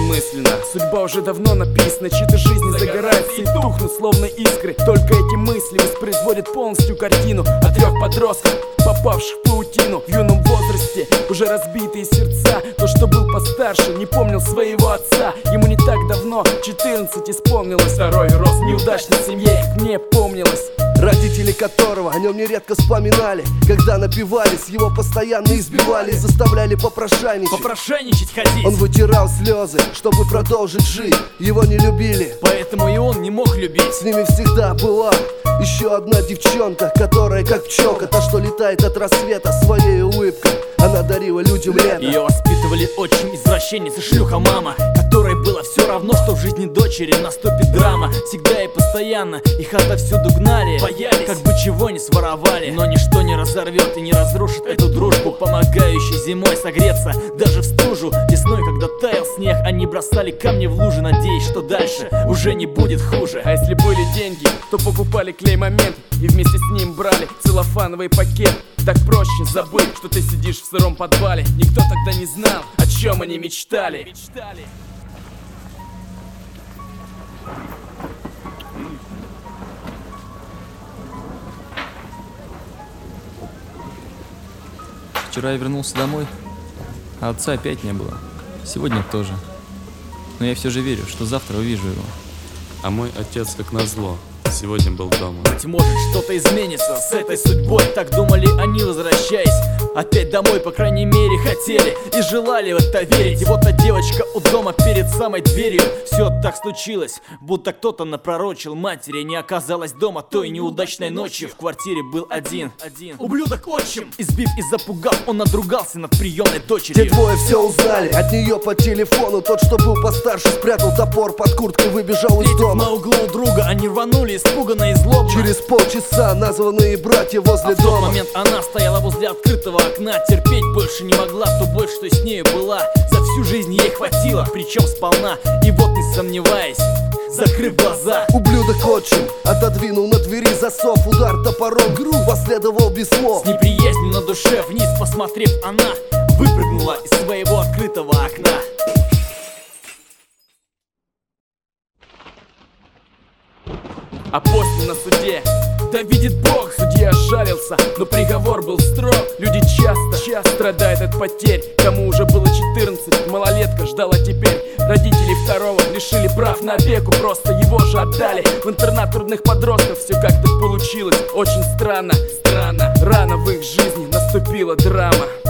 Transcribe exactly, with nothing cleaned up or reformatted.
мысленно. Судьба уже давно написана, чьи-то жизни загораются и тухнут словно искры. Только эти мысли воспроизводят полностью картину о трех подростках, попавших в паутину. В юном возрасте уже разбитые сердца. То, что был постарше, не помнил своего отца. Ему не так давно, четырнадцать исполнилось. Второй рос в неудачной семье, как мне помнилось. Родители которого о нем нередко вспоминали. Когда напивались, его постоянно избивали, заставляли попрошайничать. Попрошайничать ходить. Он вытирал слезы, чтобы продолжить жить. Его не любили, поэтому и он не мог любить. С ними всегда была еще одна девчонка, которая как пчелка, та, что летает от рассвета своей улыбкой. Она дарила людям лето. Ее воспитывали отчим, извращенец и шлюха мама, которой было все равно, что в жизни дочери наступит драма. Всегда и постоянно их отовсюду гнали, боялись, как бы чего не своровали. Но ничто не разорвет и не разрушит эту дружбу, помогающей зимой согреться даже в стужу. Весной, когда таял снег, они бросали камни в лужи, надеясь, что дальше уже не будет хуже. А если были деньги, то покупали клей-момент и вместе с ним брали целлофановый пакет. Так проще забыть, что ты сидишь в сыром подвале. Никто тогда не знал, о чем они мечтали. Вчера я вернулся домой, а отца опять не было. Сегодня тоже. Но я все же верю, что завтра увижу его. А мой отец, как назло, сегодня был дома. Быть может, что-то изменится с этой судьбой. Так думали они, возвращаясь опять домой, по крайней мере хотели и желали в это верить. И вот та девочка у дома перед самой дверью. Все так случилось, будто кто-то напророчил. Матери не оказалось дома той неудачной ночью. В квартире был один, один ублюдок отчим. Избив и запугав, он надругался над приемной дочерью. Те двое все узнали от нее по телефону. Тот, что был постарше, спрятал топор под курткой, выбежал из дома. На углу у друга они рванули, испуганно и злобно. Через полчаса названные братья возле а в дома. тот момент она стояла возле открытого окна. Терпеть больше не могла ту боль, что с нею была. За всю жизнь ей хватило, причем сполна. И вот не сомневаясь, закрыв глаза, ублюдок отчим отодвинул на двери засов. Удар топором, грубо последовал без слов. С неприязнью на душе вниз посмотрев, она выпрыгнула из своего открытого окна. А после на суде, да видит Бог, судья жалился, но приговор был строг. Люди часто, часто страдают от потерь. Кому уже было четырнадцать, малолетка ждала теперь. Родители второго лишили прав на опеку, просто его же отдали в интернат трудных подростков. Все как-то получилось очень странно, странно. Рано в их жизни наступила драма.